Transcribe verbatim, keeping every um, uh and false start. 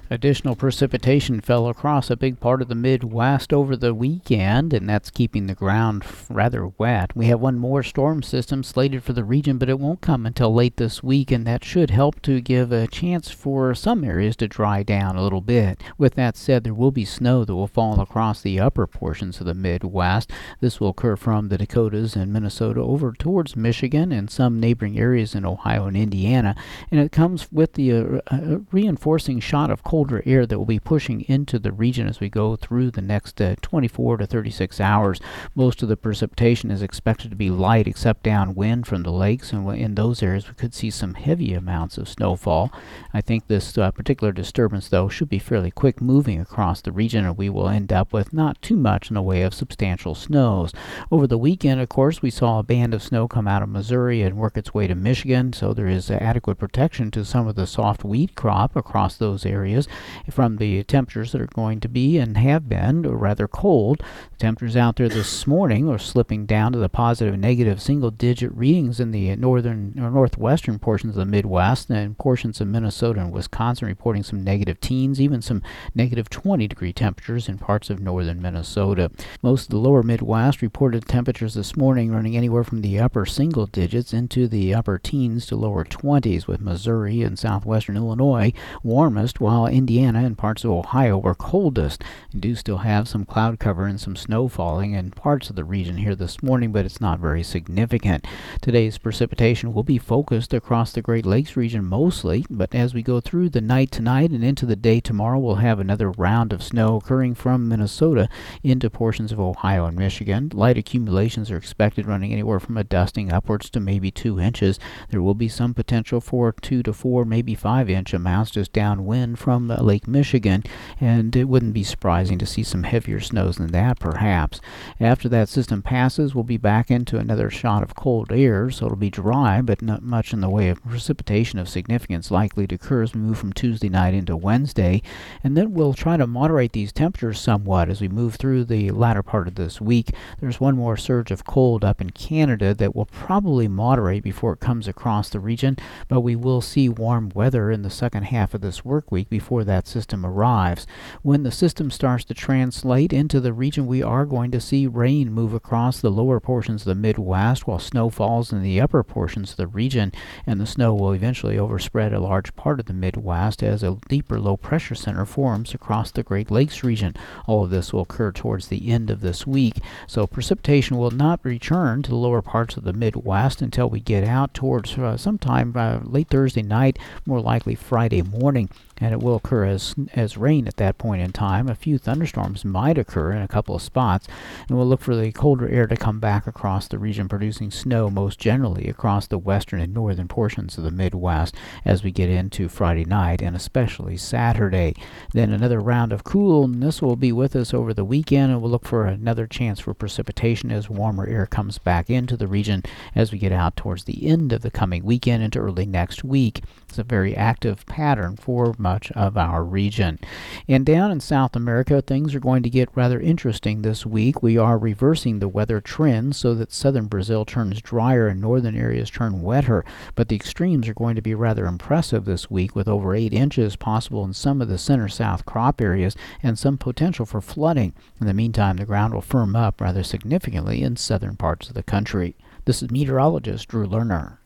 Additional precipitation fell across a big part of the Midwest over the weekend, and that's keeping the ground rather wet. We have one more storm system slated for the region, but it won't come until late this week, and that should help to give a chance for some areas to dry down a little bit. With that said, there will be snow that will fall across the upper portions of the Midwest. This will occur from the Dakotas and Minnesota over towards Michigan and some neighboring areas in Ohio and Indiana, and it comes with the uh, uh, reinforcing shot of cold colder air that will be pushing into the region as we go through the next uh, twenty-four to thirty-six hours. Most of the precipitation is expected to be light except downwind from the lakes, and in those areas we could see some heavy amounts of snowfall. I think this uh, particular disturbance, though, should be fairly quick moving across the region, and we will end up with not too much in the way of substantial snows. Over the weekend, of course, we saw a band of snow come out of Missouri and work its way to Michigan, so there is uh, adequate protection to some of the soft wheat crop across those areas from the temperatures that are going to be and have been rather cold. The temperatures out there this morning are slipping down to the positive and negative single-digit readings in the northern or northwestern portions of the Midwest, and portions of Minnesota and Wisconsin reporting some negative teens, even some negative twenty degree temperatures in parts of northern Minnesota. Most of the lower Midwest reported temperatures this morning running anywhere from the upper single digits into the upper teens to lower twenties, with Missouri and southwestern Illinois warmest, while Indiana and parts of Ohio were coldest. We do still have some cloud cover and some snow falling in parts of the region here this morning, but it's not very significant. Today's precipitation will be focused across the Great Lakes region mostly, but as we go through the night tonight and into the day tomorrow, we'll have another round of snow occurring from Minnesota into portions of Ohio and Michigan. Light accumulations are expected running anywhere from a dusting upwards to maybe two inches. There will be some potential for two to four, maybe five inch amounts just downwind from Lake Michigan, and it wouldn't be surprising to see some heavier snows than that perhaps. After that system passes, we'll be back into another shot of cold air, so it'll be dry, but not much in the way of precipitation of significance likely to occur as we move from Tuesday night into Wednesday, and then we'll try to moderate these temperatures somewhat as we move through the latter part of this week. There's one more surge of cold up in Canada that will probably moderate before it comes across the region, but we will see warm weather in the second half of this work week before that system arrives. When the system starts to translate into the region, we are going to see rain move across the lower portions of the Midwest while snow falls in the upper portions of the region, and the snow will eventually overspread a large part of the Midwest as a deeper low pressure center forms across the Great Lakes region. All of this will occur towards the end of this week, so precipitation will not return to the lower parts of the Midwest until we get out towards uh, sometime uh, late Thursday night, more likely Friday morning, and it will occur as as rain at that point in time. A few thunderstorms might occur in a couple of spots, and we'll look for the colder air to come back across the region, producing snow most generally across the western and northern portions of the Midwest as we get into Friday night and especially Saturday. Then another round of coolness will be with us over the weekend, and we'll look for another chance for precipitation as warmer air comes back into the region as we get out towards the end of the coming weekend into early next week. It's a very active pattern for much of our region. And down in South America, things are going to get rather interesting this week. We are reversing the weather trend so that southern Brazil turns drier and northern areas turn wetter, but the extremes are going to be rather impressive this week, with over eight inches possible in some of the center-south crop areas and some potential for flooding. In the meantime, the ground will firm up rather significantly in southern parts of the country. This is meteorologist Drew Lerner.